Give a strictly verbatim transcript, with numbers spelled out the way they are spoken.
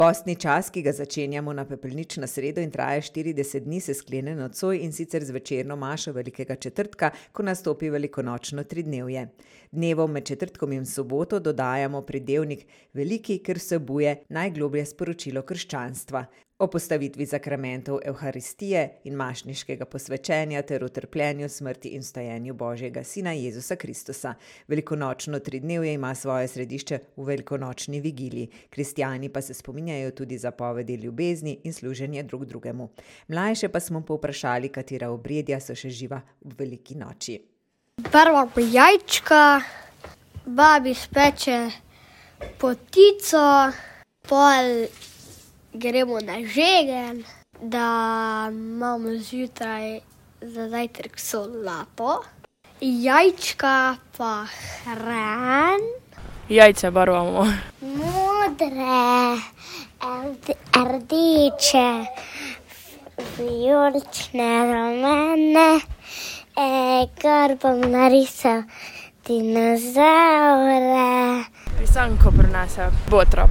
Postni čas, ki ga začenjamo na pepelnično sredo in traja štirideset dni, se sklene nocoj in sicer z večerno mašo velikega četrtka, ko nastopi velikonočno tridnevje. Dnevom med četrtkom in soboto dodajamo pridevnik veliki, ker vsebuje najgloblje sporočilo krščanstva. O postavitvi zakramentov evharistije in mašniškega posvečenja ter o trpljenju, smrti in vstajenju Božjega Sina Jezusa Kristusa. Velikonočno tridnevje ima svoje središče v velikonočni vigiliji. Kristjani pa se spominjajo tudi zapovedi ljubezni in služenje drug drugemu. Mlajše pa smo povprašali, katera obredja so še živa v veliki noči. Prva pa jajčka, babi speče potico, pol gremo na žegen, da imamo zjutraj za zajtrk solato, jajčka pa hran. Jajce barvamo. Modre, rdeče, vijolične, rumene, kar bom narisal dinozavre. Pisanko prinese botra.